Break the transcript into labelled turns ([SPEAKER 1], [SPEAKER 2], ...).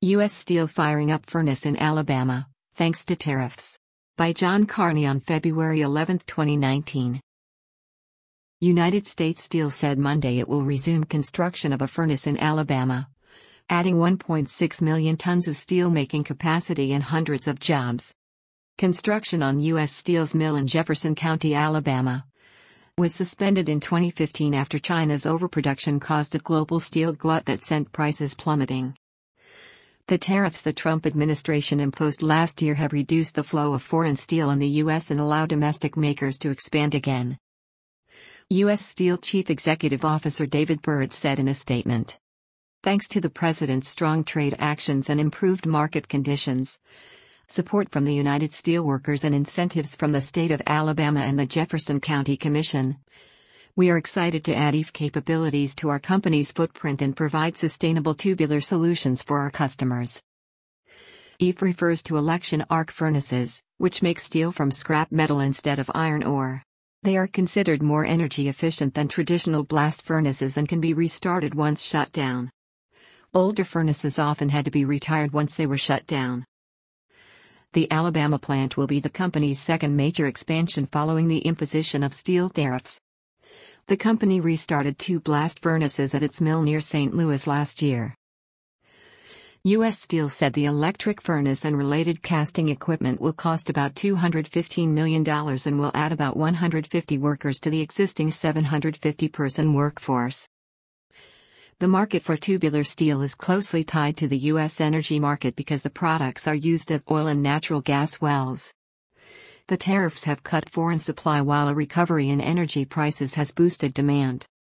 [SPEAKER 1] U.S. steel firing up furnace in Alabama, thanks to tariffs. By John Carney on February 11, 2019. United States Steel said Monday it will resume construction of a furnace in Alabama, adding 1.6 million tons of steelmaking capacity and hundreds of jobs. Construction on U.S. Steel's mill in Jefferson County, Alabama, was suspended in 2015 after China's overproduction caused a global steel glut that sent prices plummeting. The tariffs the Trump administration imposed last year have reduced the flow of foreign steel in the U.S. and allow domestic makers to expand again. U.S. Steel Chief Executive Officer David Burritt said in a statement. Thanks to the President's strong trade actions and improved market conditions, support from the United Steelworkers and incentives from the state of Alabama and the Jefferson County Commission, we are excited to add EAF capabilities to our company's footprint and provide sustainable tubular solutions for our customers. EAF refers to electric arc furnaces, which make steel from scrap metal instead of iron ore. They are considered more energy efficient than traditional blast furnaces and can be restarted once shut down. Older furnaces often had to be retired once they were shut down. The Alabama plant will be the company's second major expansion following the imposition of steel tariffs. The company restarted 2 blast furnaces at its mill near St. Louis last year. U.S. Steel said the electric furnace and related casting equipment will cost about $215 million and will add about 150 workers to the existing 750-person workforce. The market for tubular steel is closely tied to the U.S. energy market because the products are used at oil and natural gas wells. The tariffs have cut foreign supply while a recovery in energy prices has boosted demand.